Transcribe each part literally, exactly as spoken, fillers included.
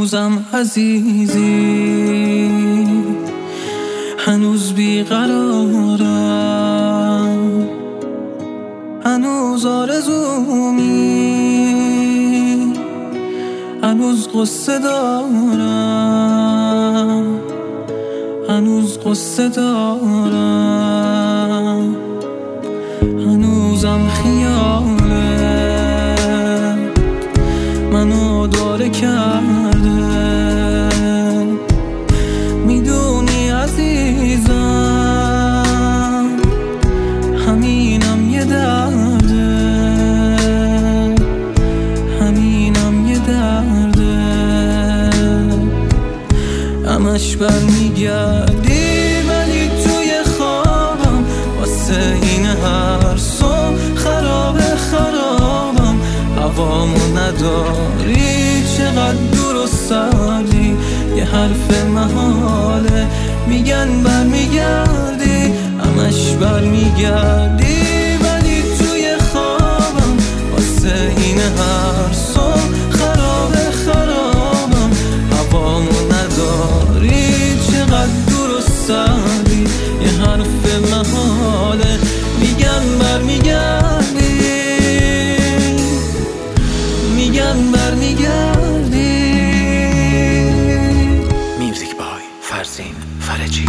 هنوزم عزیزی، هنوز بیقرارم، هنوز آرزومی، هنوز قصه دارم، هنوز قصه دارم، هنوزم خیاله منو داره کرده. میدونی عزیزم همینم یه درده، همینم یه درده. همش برمیگردی ولی توی خوابم، واسه این هر صبح خرابه خرابم. هوامو نداری چقدر دور و سردی، یه حرف محاله میگن برمیگردی. همش برمیگردی ولی توی خوابم، واسه این هر صبح خرابه خرابم. هوامو نداری چقدر دور و سردی، یه حرف محاله میگن برمیگردی، میگن برمیگردی. میوزیک بای فرزین فرجی.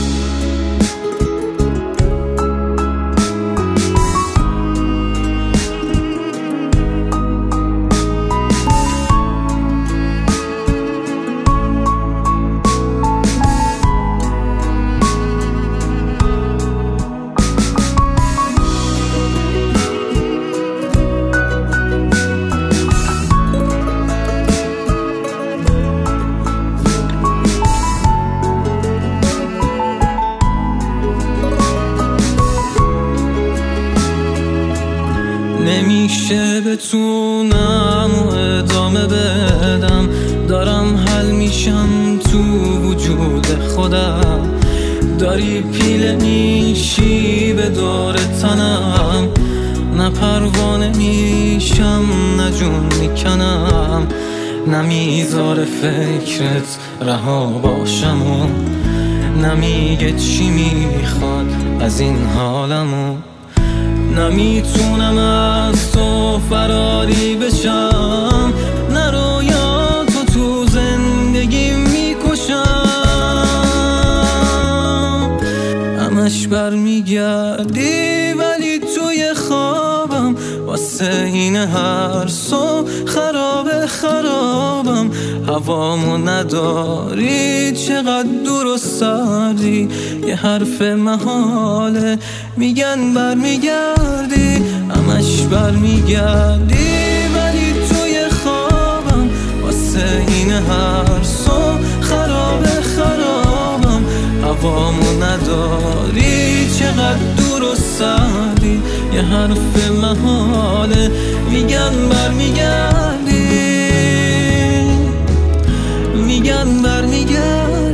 نمیشه بتونم و ادامه بدم، دارم حل میشم تو وجود خودم. داری پیله میشی به دور تنم، نه پروانه میشم نه جون میکنم. نمیذاره فکرت رها باشم و نمیگه چی میخواد از این حالمو. نمیتونم از تو فراری بشم، نه رویاتو تو زندگی میکشم. همش برمیگردی ولی توی خوابم، واسه این هر صبح خرابه خرابم. هوامو نداری چقدر دور و سردی، یه حرف محاله میگن برمیگردی. همش برمیگردی ولی توی خوابم، واسه این هر صبح خرابه خرابم. هوامو نداری چقدر دور و سردی، یه حرف محاله میگن برمیگردی، میگن برمیگردی.